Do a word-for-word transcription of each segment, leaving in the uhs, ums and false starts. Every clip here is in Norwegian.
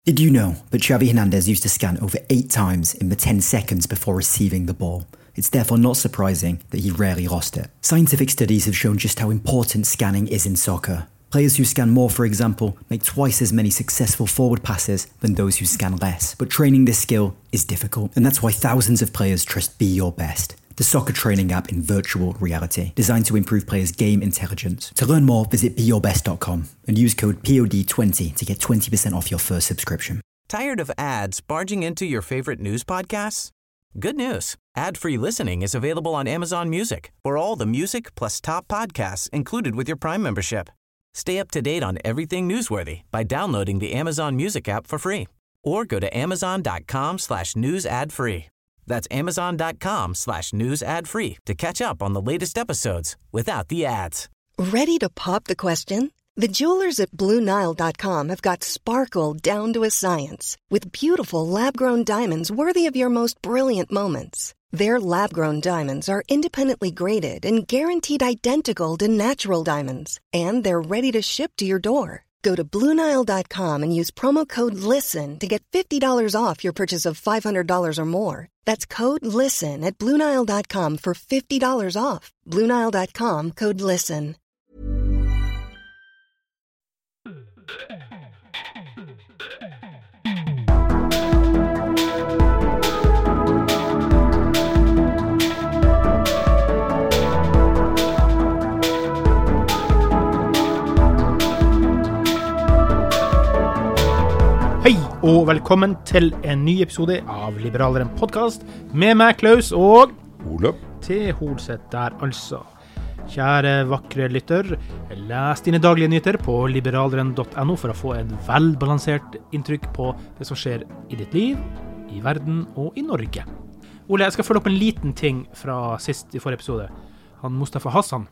Did you know that Xavi Hernandez used to scan over eight times in the ten seconds before receiving the ball? It's therefore not surprising that he rarely lost it. Scientific studies have shown just how important scanning is in soccer. Players who scan more, for example, make twice as many successful forward passes than those who scan less. But training this skill is difficult, and that's why thousands of players trust Be Your Best, the soccer training app in virtual reality, designed to improve players' game intelligence. To learn more, visit be your best dot com and use code P O D twenty to get twenty percent off your first subscription. Tired of ads barging into your favorite news podcasts? Good news. Ad-free listening is available on Amazon Music for all the music plus top podcasts included with your Prime membership. Stay up to date on everything newsworthy by downloading the Amazon Music app for free or go to amazon.com slash news ad free. That's amazon.com slash news ad free to catch up on the latest episodes without the ads. Ready to pop the question? The jewelers at Blue Nile dot com have got sparkle down to a science with beautiful lab-grown diamonds worthy of your most brilliant moments. Their lab-grown diamonds are independently graded and guaranteed identical to natural diamonds, and they're ready to ship to your door. Go to Blue Nile dot com and use promo code LISTEN to get fifty dollars off your purchase of five hundred dollars or more. That's code LISTEN at Blue Nile dot com for fifty dollars off. Blue Nile dot com, code LISTEN. Hei, og velkommen til en ny episode av Liberaleren podcast med meg, Klaus, og Ole til Holset der, altså. Kjære vakre lytter, les dine daglige nyheter på liberaleren punktum no for å få en velbalansert inntrykk på det som skjer i ditt liv, i verden og i Norge. Ole, jeg skal følge opp en liten ting fra sist i forrige episode. Han Mustafa Hassan,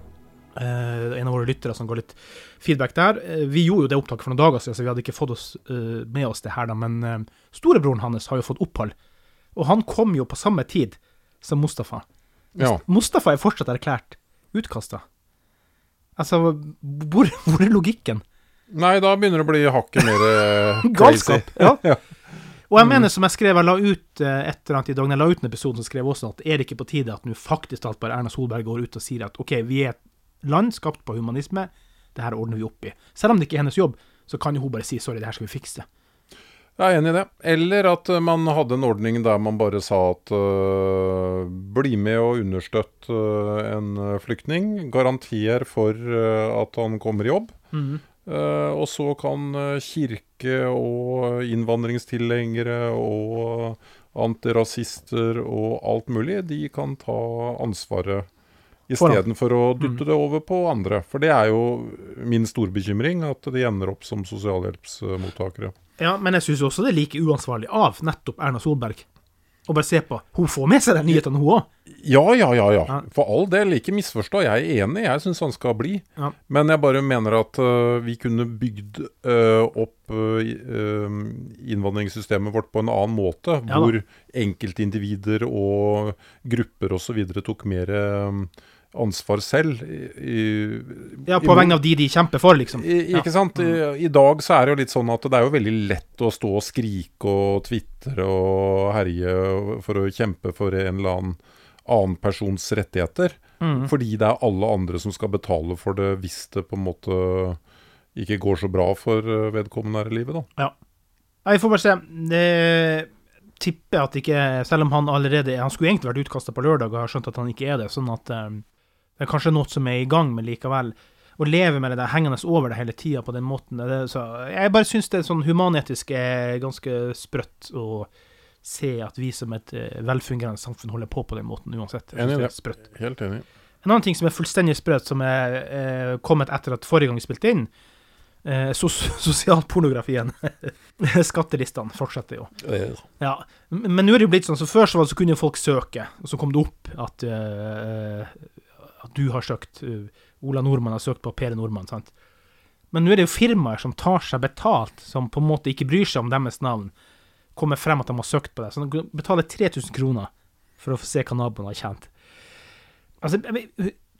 Uh, en av våre lyttere som går litt feedback der. Uh, vi gjorde jo det opptaket for noen dager siden, så vi hadde ikke fått oss, uh, med oss det her da, men uh, storebroren hans har jo fått opphold, og han kom jo på samme tid som Mustafa. Ja. Mustafa er fortsatt erklært utkastet. Altså, hvor, hvor er logikken? Nei, da begynner det å bli hakket mer uh, galskap, ja. ja. Og jeg mener, som jeg skrev, jeg la ut uh, et eller annet i dag, når jeg la ut en episode, så skrev jeg også at er det ikke på tide at nå faktisk alt bare Erna Solberg går ut og sier at ok, vi er land skapt på humanisme, det her ordner vi opp i. Selv om det ikke er hennes jobb, så kan jo hun bare si, sorry, det her skal vi fikse. Jeg er enig i det. Eller at man hadde en ordning der man bare sa at uh, bli med og understøtt uh, en flyktning, garanter for uh, at han kommer i jobb, mm. uh, og så kan uh, kirke og innvandringstilhengere og antirasister og alt mulig, de kan ta ansvaret i stedet for å dytte det over på andre. For det er jo min store bekymring, at de ender opp som sosialhjelpsmottakere. Ja, men jeg synes også det er like uansvarlig av nettopp Erna Solberg. Og bare se på, hun får med seg den nyheten hun også. Ja, ja, ja, ja. For all del, ikke misforstå. Jeg er enig, jeg synes han skal bli. Ja. Men jeg bare mener at uh, vi kunne bygd uh, opp uh, innvandringssystemet vårt på en annen måte, ja, hvor enkeltindivider og grupper og så videre tok mer um, ansvar selv. I, ja, på vegne av de de kjemper for, liksom. I, ikke ja. sant? I, I dag så er det jo litt sånn at det er jo veldig lett å stå og skrike og twitre og herje for å kjempe for en eller annen annen persons rettigheter. Mm. Fordi det er alle andre som skal betale for det hvis det på en måte ikke går så bra for vedkommende her i livet, da. Ja. Jeg får bare se. Det tipper at ikke, selv om han allerede, han skulle egentlig vært utkastet på lørdag, og har skjønt at han ikke er det, sånn at um, det er kanskje noe som er i gang, men likevel å leve med det der hengende over det hele tiden på den måten. Det, så jeg bare synes det er sånn humanetisk er ganske sprøtt å se at vi som et uh, velfungerende samfunn holder på på den måten uansett. Enig, det er sprøtt. Helt enig. En annen ting som er fullstendig sprøtt, som er uh, kommet etter at forrige gang vi spilte inn, uh, sos sosialpornografien, skattelistene fortsetter jo. Ja. Men nå er det jo blitt sånn, så før så, var det, så kunne folk søke, og så kom det opp at uh, at du har søkt, uh, Ola Nordmann har søkt på Per Nordmann, sant? Men nå er det jo firmaer som tar seg betalt, som på en måte ikke bryr seg om deres navn, kommer frem at de har søkt på det, så de betaler tre tusen kroner for å få se hva naboen har tjent. Altså,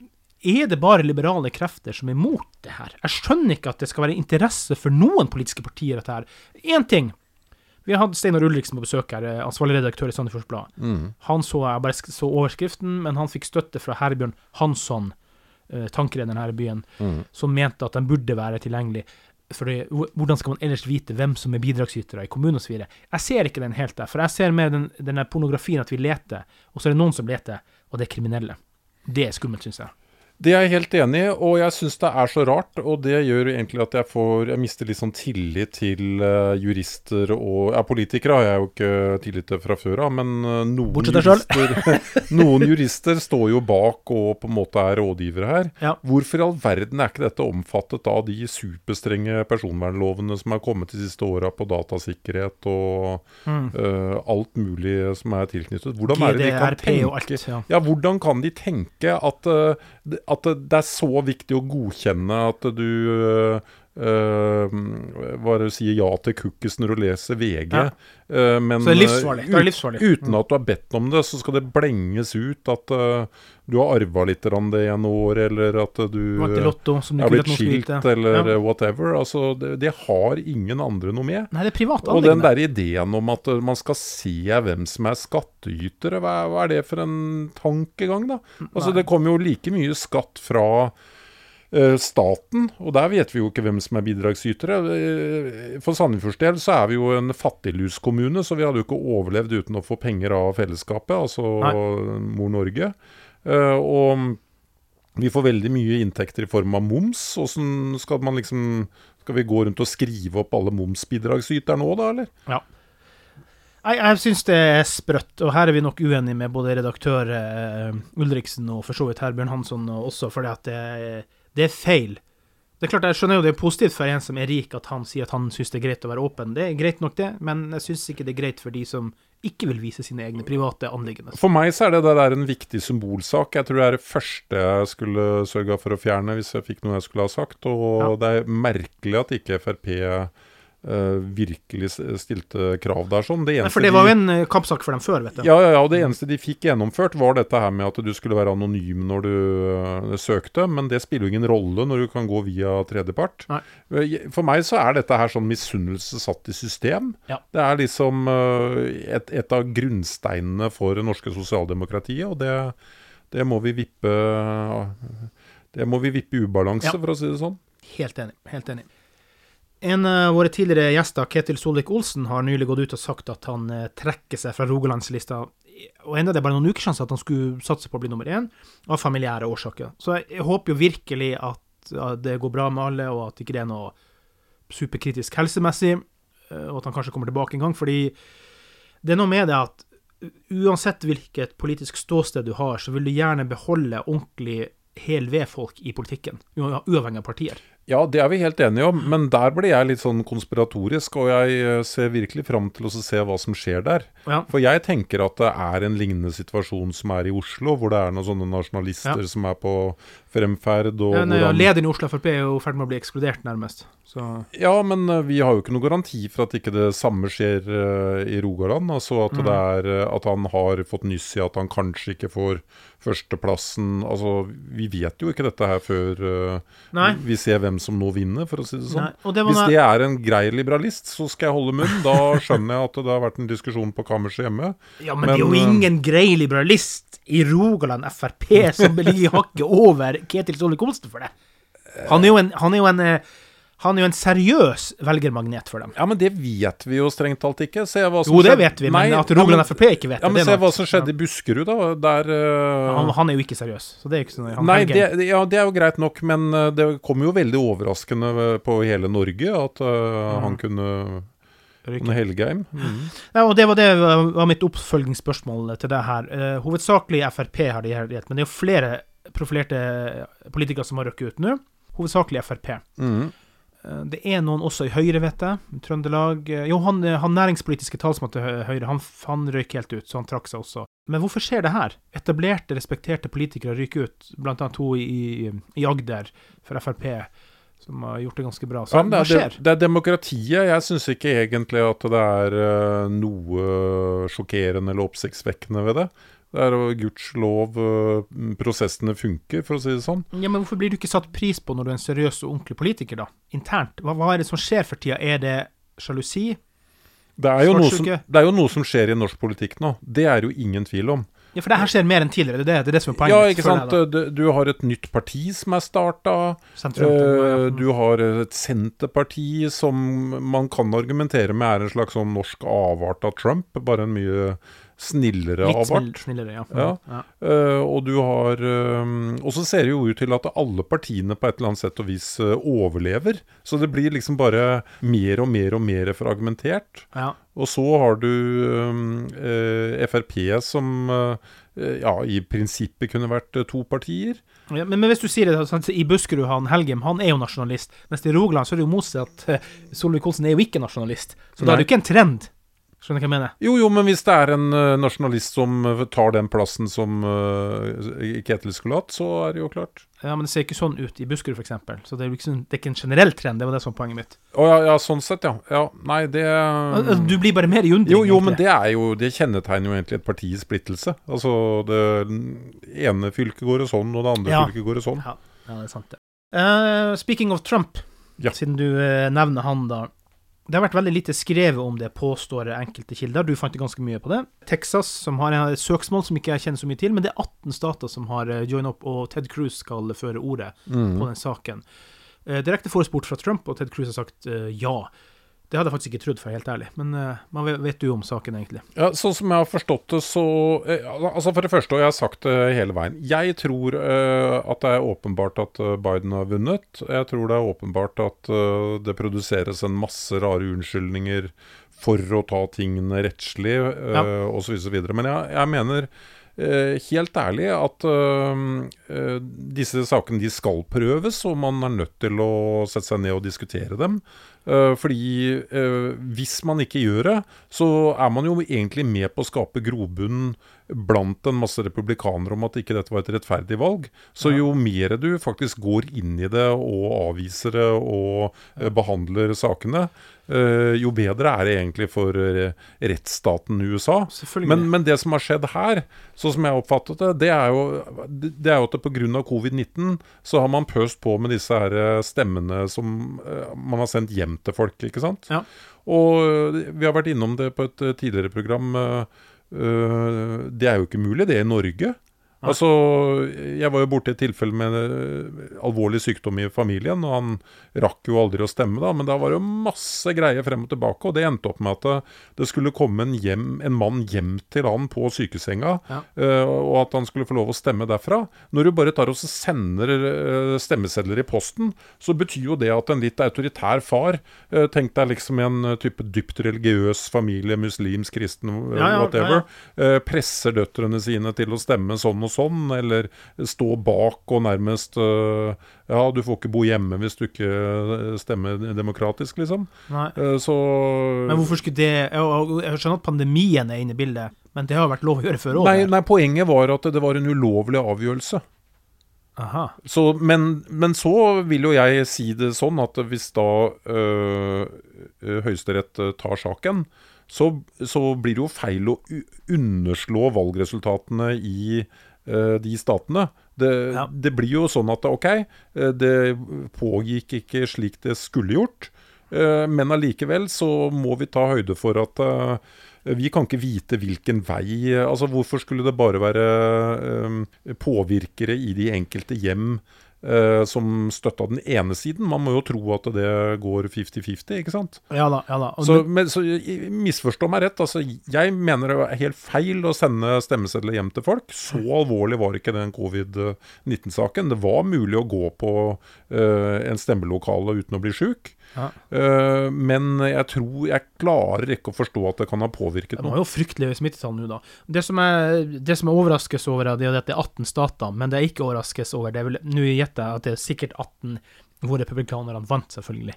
er det bare liberale krefter som er mot det her? Jeg skjønner ikke at det skal være interesse for noen politiske partier dette her. En ting, vi har hatt Steinar Ulriksen på besøk her, ansvarlig redaktør i Sandefjords Blad. Mm. Han så, jeg bare så overskriften, men han fikk støtte fra Herbjørn Hansson, eh, tankerederen her i byen, mm. som mente at den burde være tilgjengelig. For det, hvordan skal man ellers vite hvem som er bidragsytere i kommunen og så videre? Jeg ser ikke den helt der, for jeg ser mer den, den pornografien at vi leter, og så er det noen som leter, og det er kriminelle. Det er skummelt, synes jeg. Det er jeg helt enig i, og jeg synes det er så rart, og det gjør egentlig at jeg får, jeg mister litt sånn tillit til uh, jurister og, ja, politikere har jeg jo ikke tillit til fra før av, men uh, noen jurister, noen jurister står jo bak og på en måte er rådgivere her. Ja. Hvorfor i all verden er ikke dette omfattet av de superstrenge personvernlovene som har kommet de siste årene på datasikkerhet og mm. uh, alt mulig som er tilknyttet? Hvordan er det de kan tenke? Alt, ja. Ja, hvordan kan de tenke at uh, at det er så viktig å godkjenne at du øh, øh, hva er det du sier, ja til cookies når du leser V G, ja. øh, men så det er livsfarlig. Det er livsfarlig. Ut, uten at du har bedt om det, så skal det blenges ut at øh, du har arvet litt av det en år, eller at du lotto, som du har blitt skilt, eller ja. whatever. Altså, det, det har ingen andre noe med. Nei, det er privat og den der ideen om at man skal se hvem som er skattytere, hva, hva er det for en tankegang da? Altså, Nei. Det kommer jo like mye skatt fra uh, staten, og der vet vi jo ikke hvem som er bidragsytere. For Sandefjords del så er vi jo en fattigluskommune, så vi hadde jo ikke overlevd uten å få penger av fellesskapet, altså Nei. Mor Norge. Uh, og vi får veldig mye inntekter i form av moms. Hvordan skal man liksom skal vi gå rundt og skrive opp alle momsbidragsyter nå da, eller? Ja. Jeg, jeg synes det er sprøtt, og her er vi nok uenige med både redaktør uh, Ulriksen og for så vidt Herbjørn Hansson også, fordi at det, det er feil. Det er klart, jeg skjønner jo det er positivt for en som er rik at han sier at han synes det er greit å være åpen. Det er greit nok det, men jeg synes ikke det er greit for de som ikke vil vise sine egne private anliggende. For meg så er det, det der en viktig symbolsak. Jeg tror det er det første jeg skulle sørge for å fjerne hvis jeg fikk noe jeg skulle ha sagt, og ja. Det er merkelig at ikke F R P Uh, virkelig stilte krav der sånn. Det Nei, for det var jo en de, kampsak for dem før, vet du. Ja, ja, ja, og det eneste de fikk gjennomført var dette her med at du skulle være anonym når du uh, søkte, men det spiller jo ingen rolle når du kan gå via tredjepart. Nei. For meg så er dette her sånn misunnelse satt i system. Ja. Det er liksom uh, et, et av grunnsteinene for det norske sosialdemokratiet, og det, det må vi vippe det må vi vippe i ubalanse, ja. For å si det sånn. Helt enig, helt enig. En av våre tidligere gjester, Ketil Solvik-Olsen, har nylig gått ut og sagt at han eh, trekker seg fra Rogalandslista, og enda det er bare noen uker siden at han skulle satse på å bli nummer én, av familiære årsaker. Så jeg, jeg håper jo virkelig at, at det går bra med alle, og at ikke det er noe superkritisk helsemessig, og at han kanskje kommer tilbake en gang, fordi det er noe med det at uansett hvilket politisk ståsted du har, så vil du gjerne beholde ordentlig hel ved-folk i politikken, uavhengig av partier. Ja, det er vi helt enige om, men der ble jeg litt sånn konspiratorisk, og jeg ser virkelig frem til å se hva som skjer der. Ja. For jeg tenker at det er en lignende situasjon som er i Oslo, hvor det er noen sånne nasjonalister ja. Som er på fremferd. Og ja, nei, ja, lederen i Oslo F R P er jo ferdig med å bli ekskludert nærmest. Så. Ja, men uh, vi har jo ikke noen garanti for at ikke det samme skjer uh, i Rogaland. Altså at, mm. det er, uh, at han har fått nyss i at han kanskje ikke får førsteplassen. Altså, vi vet jo ikke dette her før uh, vi ser hvem som nå vinner, for å si det sånn. Nei, det Hvis det er en grei liberalist, så skal jeg holde munn. Da skjønner jeg at det har vært en diskusjon på kammerset hjemme. Ja, men, men det er jo ingen grei liberalist i Rogaland F R P som ligger hakket over Ketil Solvik-Olsen for det. Han er jo en, han er jo en Han er jo en seriøs velgermagnet for dem. Ja, men det vet vi jo strengt alt ikke. Se hva som jo, det vet vi, men Nei, at Rogaland ja, F R P ikke vet det. Ja, men det se hva som skjedde ja. I Buskerud da. Der, uh... ja, han, han er jo ikke seriøs, så det er ikke sånn. Nei, det, ja, det er jo greit nok, men det kom jo veldig overraskende på hele Norge at uh, mm. han kunne... Rykke. Helgeheim. Mm. Ja, og det var det var mitt oppfølgingsspørsmål til det her. Uh, hovedsakelig F R P har de her rett, men det er jo flere profilerte politikere som har røkket ut nå. Hovedsakelig F R P. Mm. Det er noen også i Høyre, vet jeg. Trøndelag. Jo, han, han næringspolitiske talsmann til Høyre, han, han røyk helt ut, så han trakk seg også. Men hvorfor skjer det her? Etablerte, respekterte politikere ryker ut, blant annet to i, i Agder for F R P, som har gjort det ganske bra. Så ja, det, hva skjer? Det, det er demokratiet. Jeg synes ikke egentlig at det er uh, noe sjokkerende eller oppsiktsvekkende ved det. Det er jo gudslov prosessene funker, for å si det sånn. Ja, men hvorfor blir du ikke satt pris på når du er en seriøs og ordentlig politiker da? Internt, hva, hva er det som skjer for tida? Er det sjalusi? Det er, jo noe som, det er jo noe som skjer i norsk politikk nå. Det er jo ingen tvil om. Ja, for det her skjer mer enn tidligere, det er det, det, er det som er poenget. Ja, ikke sant? Du, du har et nytt parti som er startet. Uh, du har et senterparti som man kan argumentere med er en slags sånn norsk avart av Trump, bare en mye snillere Litt avart. Litt snillere, ja. ja. ja. Uh, og du har um, og så ser det jo ut til at alle partiene på et eller annet sett og vis uh, overlever. Så det blir liksom bare mer og mer og mer fragmentert. Ja. Og så har du um, uh, F R P som uh, ja, i prinsippet kunne vært uh, to partier. Ja, men, men hvis du sier det, sånn, i Buskerud, han Helgem, han er jo nasjonalist, mens i Rogaland så er det jo motsatt at uh, Solvik-Olsen er jo ikke nasjonalist. Så Nei. Da er det jo ikke en trend. Skjønner du hva jeg mener? Jo, jo, men hvis det er en uh, nasjonalist som uh, tar den plassen som uh, Ketil skulle hatt, så er det jo klart. Ja, men det ser ikke sånn ut i Buskerud for eksempel. Så det er jo ikke, det er ikke en generell trend, det var det som var poenget mitt. Å ja, ja, sånn sett, ja. Ja, nei, det... Altså, du blir bare mer i undring. Jo, jo, men det er jo, det kjennetegner jo egentlig et parti i splittelse. Altså, det ene fylket går det sånn, og det andre ja. fylket går det sånn. Ja, ja, det er sant det. Uh, speaking of Trump, ja. Siden du uh, nevner han da, det har vært veldig lite skrevet om det, påstår enkelte kilder. Du fant ganske mye på det. Texas, som har et søksmål som ikke jeg kjenner så mye til, men det er atten stater som har joinet opp, og Ted Cruz skal føre ordet mm. på den saken. Eh, direkte forespurt fra Trump, og Ted Cruz har sagt eh, ja. Det hadde jeg faktisk ikke trodd, for helt ærlig. Men uh, man vet, vet du om saken egentlig? Ja, sånn som jeg har forstått det, så... Eh, altså for det første, og jeg har sagt det hele veien. Jeg tror uh, at det er åpenbart at uh, Biden har vunnet. Jeg tror det er åpenbart at uh, det produseres en masse rare unnskyldninger for å ta tingene rettslig, uh, ja. og så videre, så videre. Men jeg, jeg mener... Uh, helt ærlig at uh, uh, disse sakene de skal prøves, og man er nødt til å sette seg ned og diskutere dem. Uh, fordi uh, hvis man ikke gjør det, så er man jo egentlig med på å skape grobunn blant en masse republikanere om at ikke dette var et rettferdig valg. Så jo mer du faktisk går inn i det og avviser det og uh, behandler sakene, uh, jo bedre er det egentlig for uh, rettsstaten i U S A. Men, men det som har skjedd her, sånn som jeg har oppfattet det, det er jo, det er jo at på grunn av covid nitten så har man pøst på med disse her stemmene som uh, man har sendt hjem til folk, ikke sant? Ja. Og vi har vært innom det på et tidligere program. Uh, det er jo ikke mulig, det er i Norge. Ja. Altså, jeg var jo borte i et tilfelle med en alvorlig sykdom i familien, og han rakk jo aldri å stemme da, men da var det jo masse greier frem og tilbake, og det endte opp med at det skulle komme en, hjem, en mann hjem til han på sykesenga, ja. uh, og at han skulle få lov å stemme derfra. Når du bare tar og sender uh, stemmesedler i posten, så betyr jo det at en litt autoritær far, uh, tenk deg liksom en uh, type dypt religiøs familie, muslimsk, kristen, uh, ja, ja, whatever, ja, ja. Uh, presser døtrene sine til å stemme sånn og sånn, eller stå bak og nærmest uh, ja, du får ikke bo hjemme hvis du ikke stemmer demokratisk, liksom. Nei. Uh, så... Men hvorfor skulle det... Jeg, jeg skjønner at pandemien er inne i bildet, men det har vært lov å gjøre før også. Nei, nei, poenget var at det var en ulovlig avgjørelse. Aha. Så, men, men så vil jo jeg si det sånn at hvis da uh, Høyesterett tar saken, så, så blir det jo feil å underslå valgresultatene i de statene. Det, ja. det blir jo sånn at ok, det pågikk ikke slik det skulle gjort, men allikevel så må vi ta høyde for at vi kan ikke vite hvilken vei, altså hvorfor skulle det bare være påvirkere i de enkelte hjem som støtta den ene siden. Man må jo tro at det går femti femti, ikke sant? Ja da, ja da. Så, men, så misforstå meg rett, altså jeg mener det er helt feil å sende stemmesedler hjem til folk. Så alvorlig var ikke den covid nitten-saken. Det var mulig å gå på uh, en stemmelokale uten å bli syk. Ja. Uh, men jeg tror jeg klarer ikke å forstå at det kan ha påvirket noe. Det var jo fryktelig smittetall nå da. Det som er, det som er overraskes over det er at det er atten stater, men det er ikke overraskes over det. Nå gjetter jeg at det er sikkert atten hvor republikanerne vant, selvfølgelig.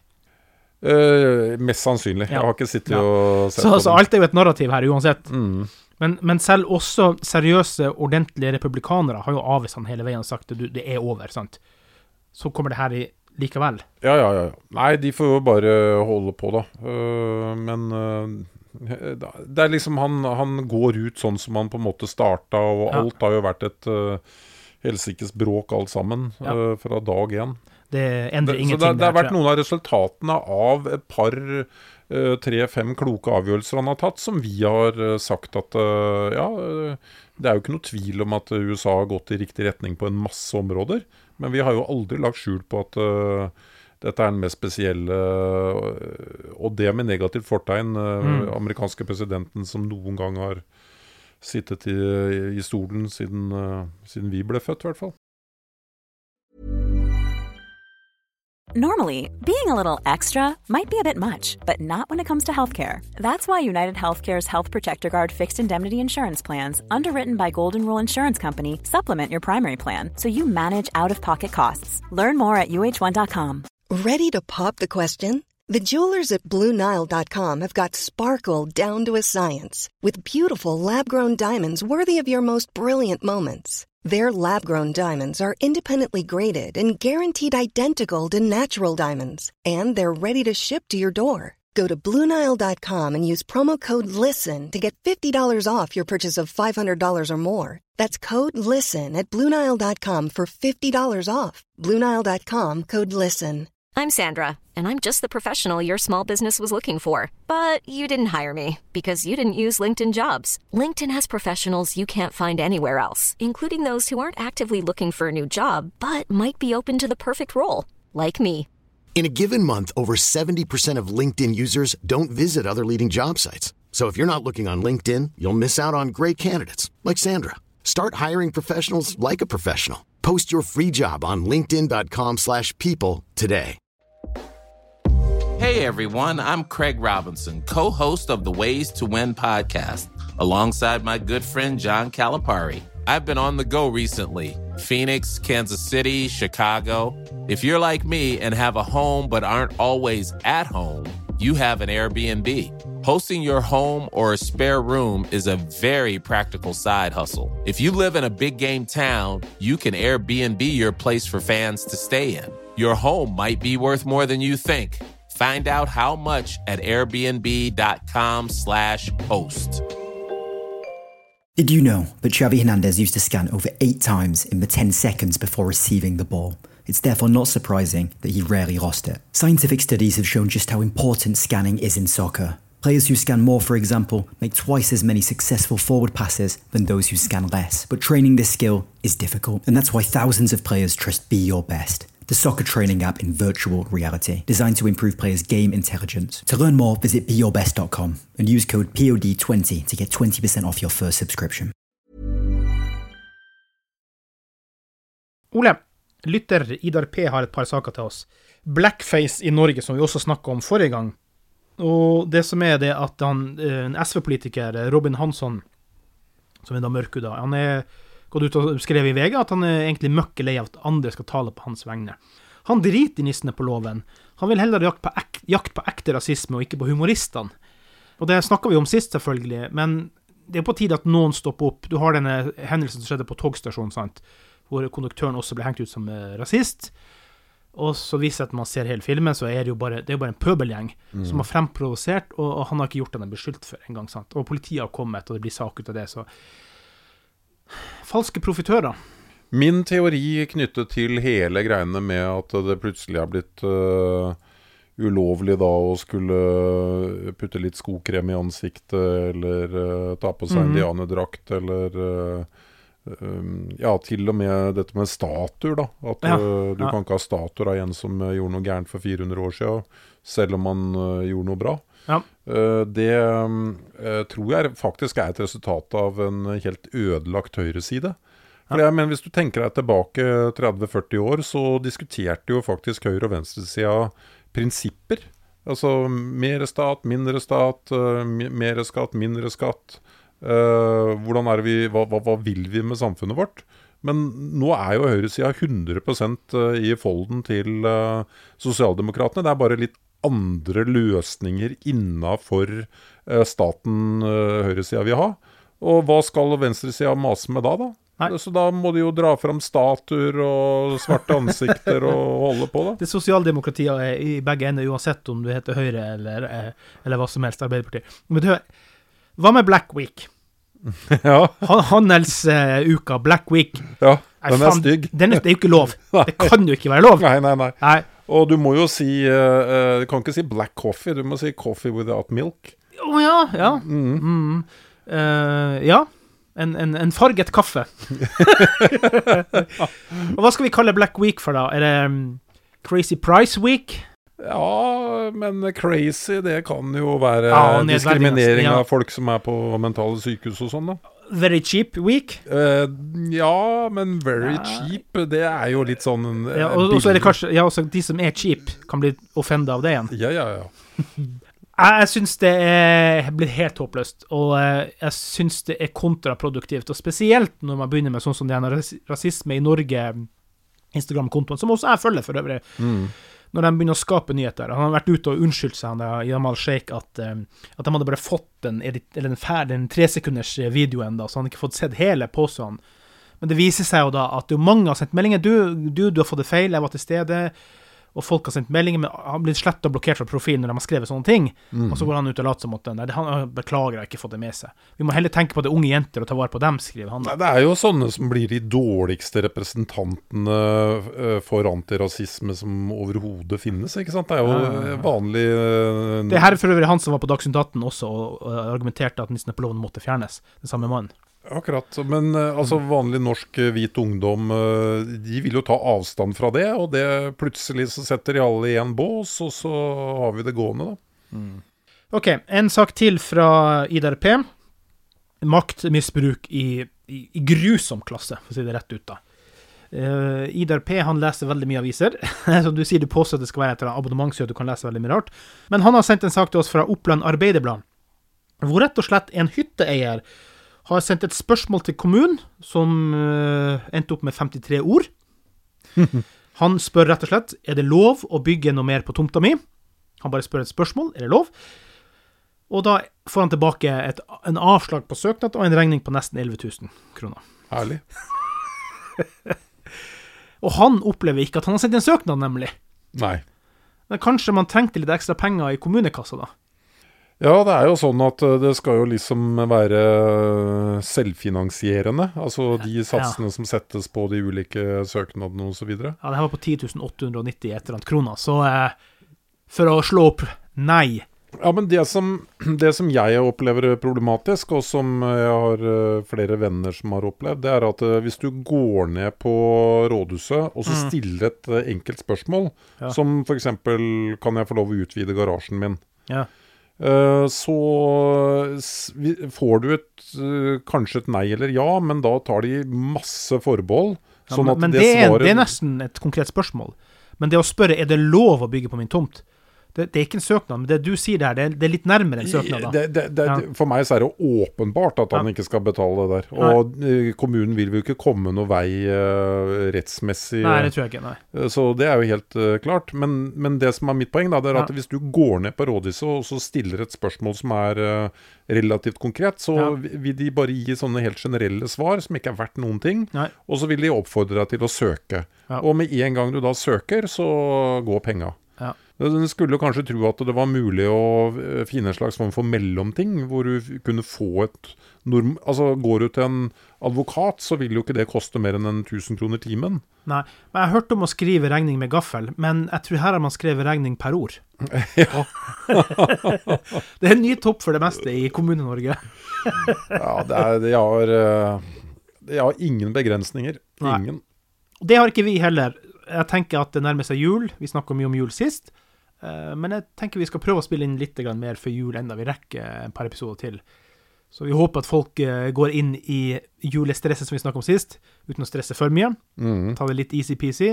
Uh, mest sannsynlig. Ja. Jeg har ikke sittet ja. og sett så, på så alt er jo et narrativ her uansett. Mm. Men, men selv også seriøse, ordentlige republikanere har jo avvist han hele veien og sagt at det er over, sant? Så kommer det her i likevel. Ja, ja, ja. Nei, de får jo bare holde på da. Uh, men uh, det er liksom, han, han går ut sånn som han på en måte startet, og ja. Alt har jo vært et uh, helsikes bråk alt sammen ja. uh, fra dag én. Det endrer ingenting. Så det, det har der, vært noen av resultatene av et par uh, tre-fem kloke avgjørelser han har tatt, som vi har uh, sagt at uh, ja, uh, det er jo ikke noe tvil om at U S A har gått i riktig retning på en masse områder, men vi har jo aldri lagt skjul på at uh, dette er den mest spesielle, uh, og det med negativt fortegn, uh, mm. amerikanske presidenten som noen gang har sittet i, i stolen siden, uh, siden vi ble født, i hvert fall. Normally, being a little extra might be a bit much, but not when it comes to healthcare. That's why United Healthcare's Health Protector Guard fixed indemnity insurance plans, underwritten by Golden Rule Insurance Company, supplement your primary plan so you manage out-of-pocket costs. Learn more at U H one dot com. Ready to pop the question? The jewelers at Blue Nile dot com have got sparkle down to a science with beautiful lab-grown diamonds worthy of your most brilliant moments. Their lab-grown diamonds are independently graded and guaranteed identical to natural diamonds, and they're ready to ship to your door. Go to Blue Nile dot com and use promo code LISTEN to get fifty dollars off your purchase of five hundred dollars or more. That's code LISTEN at Blue Nile dot com for fifty dollars off. Blue Nile dot com, code LISTEN. I'm Sandra, and I'm just the professional your small business was looking for. But you didn't hire me, because you didn't use LinkedIn Jobs. LinkedIn has professionals you can't find anywhere else, including those who aren't actively looking for a new job, but might be open to the perfect role, like me. In a given month, over seventy percent of LinkedIn users don't visit other leading job sites. So if you're not looking on LinkedIn, you'll miss out on great candidates, like Sandra. Start hiring professionals like a professional. Post your free job on linkedin dot com slash people today. Hey everyone, I'm Craig Robinson, co-host of the Ways to Win podcast, alongside my good friend John Calipari. I've been on the go recently. Phoenix, Kansas City, Chicago. If you're like me and have a home but aren't always at home, you have an Airbnb. Hosting your home or a spare room is a very practical side hustle. If you live in a big game town, you can Airbnb your place for fans to stay in. Your home might be worth more than you think. Find out how much at airbnb dot com slash host. Did you know that Xavi Hernandez used to scan over eight times in the ten seconds before receiving the ball? It's therefore not surprising that he rarely lost it. Scientific studies have shown just how important scanning is in soccer. Players who scan more, for example, make twice as many successful forward passes than those who scan less. But training this skill is difficult, and that's why thousands of players trust Be Your Best, the soccer training app in virtual reality, designed to improve players' game intelligence. To learn more, visit be your best dot com and use code P O D twenty to get twenty percent off your first subscription. Ole, lytter Idar P har et par saker til oss. Blackface i Norge, som vi også snakket om forrige gang. Og det som er det at han, en S V-politiker, Robin Hansson, som er da mørkhuda, han er gått ut og skrev i V G at han er egentlig møkkelei av at andre skal tale på hans vegne. Han driter i nissene på loven. Han vil heller jakt på, ek, jakt på ekte rasisme og ikke på humoristene. Og det snakket vi om sist selvfølgelig, men det er på tide at noen stopper opp. Du har denne hendelsen som skjedde på togstasjonen, sant? Hvor konduktøren også ble hengt ut som rasist. Og så viser det at man ser hele filmen, så er det jo bare, det er jo bare en pøbelgjeng mm. som har fremprovosert, og, og han har ikke gjort det han er beskyldt for en gang, sant? Og politiet har kommet, og det blir sak ut av det, så falske profitører. Min teori knyttet til hele greiene med at det plutselig har blitt uh, ulovlig da å skulle putte litt skokrem i ansiktet, eller uh, ta på seg en mm. indianerdrakt, eller uh, um, ja, til og med dette med statuer da. At ja. uh, du ja. kan ikke ha statuer av en som uh, gjorde noe gærent for fire hundre år siden, selv om han uh, gjorde noe bra. Ja. Uh, det uh, tror jeg faktisk er et resultat av en helt ødelagt høyreside. For jeg mener, hvis du tenker deg tilbake tretti til førti år, så diskuterte jo faktisk høyre- og venstresida prinsipper. Altså mer stat, mindre stat, uh, mer skatt, mindre skatt. Uh, hvordan er vi, hva, hva, hva vil vi med samfunnet vårt? Men nå er jo høyresida hundre prosent i folden til uh, sosialdemokratene. Det er bare litt andre løsninger innenfor uh, staten uh, høyresida vil ha. Og hva skal venstresida mase med da da? Nei. Så da må de jo dra frem statuer og svarte ansikter og holde på da. Det sosialdemokratiet er i begge ender, uansett om du heter Høyre eller, eller hva som helst, Arbeiderpartiet. Men du, hva med Black Week? Ja. Handelsuka, Black Week. Ja, den er fan, stygg. Den er, det er jo ikke lov. Det kan jo ikke være lov. Nei, nei, nei. nei. Og du må jo si, uh, du kan ikke si black coffee, du må si coffee without milk. Å oh, ja, ja. Mm. Mm. Uh, ja. En, en, en farget kaffe. Og hva skal vi kalle Black Week for da? Er det um, Crazy Price Week? Ja, men crazy, det kan jo være ja, diskriminering ja. av folk som er på mentale sykehus og sånn da. Very cheap week? Uh, ja, men very ja. cheap, det er jo litt sånn uh, ja, og, og så er det kanskje, ja, også de som er cheap kan bli offendet av det igjen. Ja, ja, ja. Jeg synes det er blitt helt håpløst, og jeg synes det er kontraproduktivt, og spesielt når man begynner med sånn som det er rasisme i Norge, Instagram-kontoen, som også jeg følger for øvrig, mm. når de begynner å skape nyheter. Han har vært ute og unnskyldt seg, han Jamal Sheikh, at, at de hadde bare fått den, eller den ferdig, den tre sekunders videoen da, så han hadde ikke fått sett hele påstanden. Men det viser seg jo da at det er mange har sendt meldinger, du, du, du har fått det feil, jeg var til stede, og folk har sendt meldinger, men han blir slett og blokkert fra profilen når de har skrevet sånne ting, mm. og så går han ut og later som at nei, han beklager jeg ikke fått det med seg. Vi må heller tenke på det unge jenter og ta vare på dem, skriver han. Nei, det er jo sånne som blir de dårligste representantene for antirasisme som overhodet finnes, ikke sant? Det er jo ja. vanlig... Uh, det her er for øvrig han som var på Dagsnytt atten også og, og argumenterte at Nissenepploven måtte fjernes, den samme mannen. Akkurat, men altså vanlig norsk hvit ungdom, de vil jo ta avstand fra det, og det plutselig så setter de alle i en bås, og så har vi det gående da. Mm. Ok, en sak til fra I D R P. Maktmisbruk i, i, i grusom klasse, for å si det rett ut da. Uh, I D R P, han leser veldig mye aviser. Som du sier, du påstår at det skal være et abonnement, så du kan lese veldig mye rart. Men han har sendt en sak til oss fra Oppland Arbeiderblad, hvor rett og slett en hytteeier har sendt et spørsmål til kommunen, som uh, endte opp med femtitre ord. Han spør rett og slett, er det lov å bygge noe mer på tomta mi? Han bare spør et spørsmål, er det lov? Og da får han tilbake et, en avslag på søknad og en regning på nesten elleve tusen kroner. Herlig. Og han opplever ikke at han har sendt en søknad, nemlig. Nei. Men kanskje man trengte litt ekstra penger i kommunekassa da? Ja, det er jo sånn at det skal jo liksom være selvfinansierende, altså de satsene ja. som settes på de ulike søknadene og så videre. Ja, det her var på ti tusen åtte hundre nitti et eller annet kroner, så eh, for å slå opp, nei. Ja, men det som, det som jeg opplever problematisk, og som jeg har flere venner som har opplevd, det er at hvis du går ned på rådhuset, og så stiller et enkelt spørsmål, ja. som for eksempel, kan jeg få lov å utvide garasjen min? Ja. Uh, så får du et, uh, kanskje et nei eller ja, men da tar de masse forbehold. Ja, sånn at men det, det, er, svaret... det er nesten et konkret spørsmål. Men det å spørre, er det lov å bygge på min tomt? Det, det er ikke en søknad, men det du sier der, det er, det er litt nærmere en søknad da. Det, det, det, ja. For meg så er det åpenbart at han ja. ikke skal betale det der. Og nei. Kommunen vil jo ikke komme noe vei uh, rettsmessig. Nei, det tror jeg ikke, nei. Så det er jo helt uh, klart. Men, men det som er mitt poeng da, det er at ja. hvis du går ned på rådhuset og så stiller et spørsmål som er uh, relativt konkret, så ja. vil de bare gi sånne helt generelle svar som ikke er verdt noen ting. Nei. Og så vil de oppfordre deg til å søke. Ja. Og med en gang du da søker, så går penga. Ja. Du skulle kanskje tro at det var mulig å finne en slags form for mellomting, hvor du kunne få et norm... Altså, går du til en advokat, så vil jo ikke det koste mer enn en tusen kroner timen. Nei, men jeg har hørt om å skrive regning med gaffel, men jeg tror her har man skrevet regning per ord. Ja. Det er en ny topp for det meste i Kommune-Norge. Ja, det er, de har, de har ingen begrensninger. Ingen. Nei. Det har ikke vi heller. Jeg tenker at det nærmer seg jul. Vi snakket mye om jul sist. Men jeg tenker vi skal prøve å spille inn litt mer for jul enda vi rekker et par episoder til. Så vi håper at folk går inn i julestresset som vi snakket om sist, uten å stresse for mye. Mm. Ta det litt easy peasy.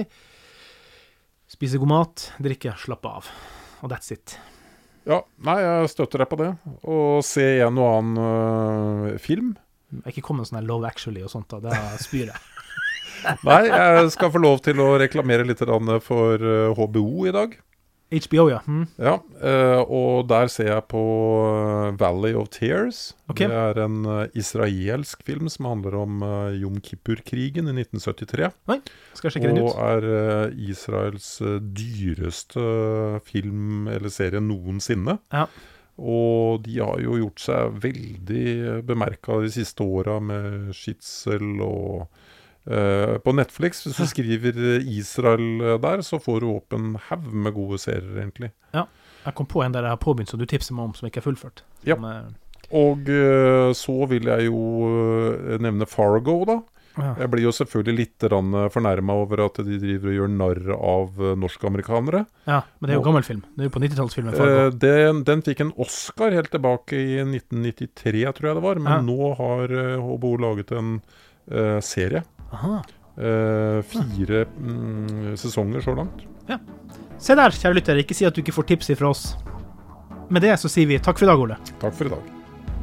Spise god mat, drikke, slappe av. Og that's it. Ja, nei, jeg støtter deg på det. Og se en og annen uh, film. Jeg er ikke kommet sånn her Love Actually og sånt da, det spyr jeg. Nei, jeg skal få lov til å reklamere litt for H B O i dag. H B O, ja. Mm. Ja, uh, og der ser jeg på Valley of Tears. Okay. Det er en uh, israelsk film som handler om uh, Yom Kippur-krigen i nitten syttitre. Oi, skal jeg sjekke den ut. Og er uh, Israels uh, dyreste film eller serie noensinne. Ja. Og de har jo gjort seg veldig bemerket de siste årene med skitsel og uh, på Netflix, hvis du skriver Israel der, så får du opp en haug med gode serier egentlig. Ja, jeg kom på en der jeg har påbegynt som du tipser meg om, som ikke er fullført. Ja, som, uh... og uh, så vil jeg jo uh, nevne Fargo da. Ja. Jeg blir jo selvfølgelig litt fornærmet over at de driver og gjør narr av uh, norsk-amerikanere. Ja, men det er jo gammel film. Det er jo på nittitallsfilmen. Uh, den, den fikk en Oscar helt tilbake i nitten nittitre, tror jeg det var. Men ja. nå har uh, H B O laget en uh, serie. Aha. Uh, fire mm, sesonger så langt. Ja. Se der, kjære lytter. Ikke si at du ikke får tips fra oss. Med det så sier vi takk for i dag, Ole. Takk for i dag.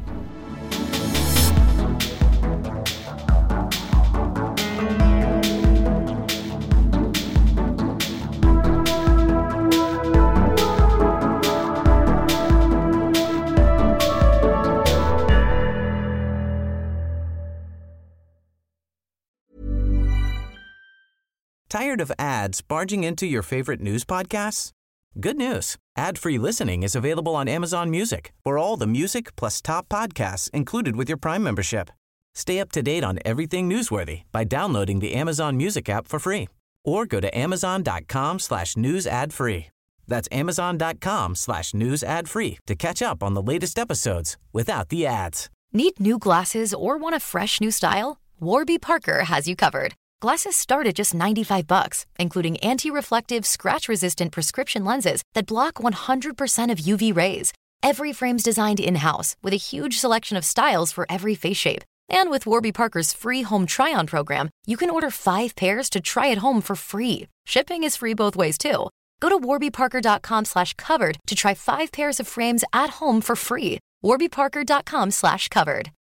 Tired of ads barging into your favorite news podcasts? Good news. Ad-free listening is available on Amazon Music for all the music plus top podcasts included with your Prime membership. Stay up to date on everything newsworthy by downloading the Amazon Music app for free or go to amazon.com slash news ad free. That's amazon.com slash news ad free to catch up on the latest episodes without the ads. Need new glasses or want a fresh new style? Warby Parker has you covered. Glasses start at just ninety-five bucks, including anti-reflective, scratch-resistant prescription lenses that block one hundred percent of U V rays. Every frame's designed in-house with a huge selection of styles for every face shape. And with Warby Parker's free home try-on program, you can order five pairs to try at home for free. Shipping is free both ways, too. Go to warbyparker.com slash covered to try five pairs of frames at home for free. warbyparker.com slash covered.